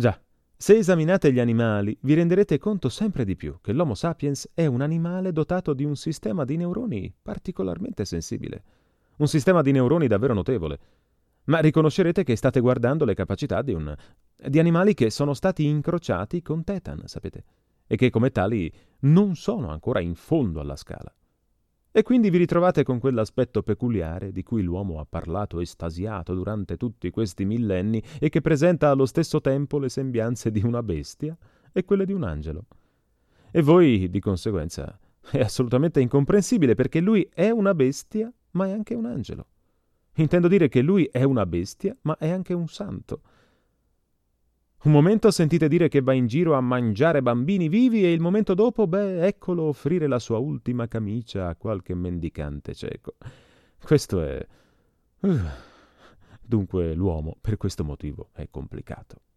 Già, se esaminate gli animali, vi renderete conto sempre di più che l'Homo sapiens è un animale dotato di un sistema di neuroni particolarmente sensibile. Un sistema di neuroni davvero notevole. Ma riconoscerete che state guardando le capacità di animali che sono stati incrociati con Tetan, sapete? E che come tali non sono ancora in fondo alla scala. E quindi vi ritrovate con quell'aspetto peculiare di cui l'uomo ha parlato estasiato durante tutti questi millenni e che presenta allo stesso tempo le sembianze di una bestia e quelle di un angelo. E voi, di conseguenza, è assolutamente incomprensibile perché lui è una bestia, ma è anche un angelo. Intendo dire che lui è una bestia, ma è anche un santo. Un momento sentite dire che va in giro a mangiare bambini vivi e il momento dopo, eccolo offrire la sua ultima camicia a qualche mendicante cieco. Questo è... Dunque l'uomo, per questo motivo, è complicato.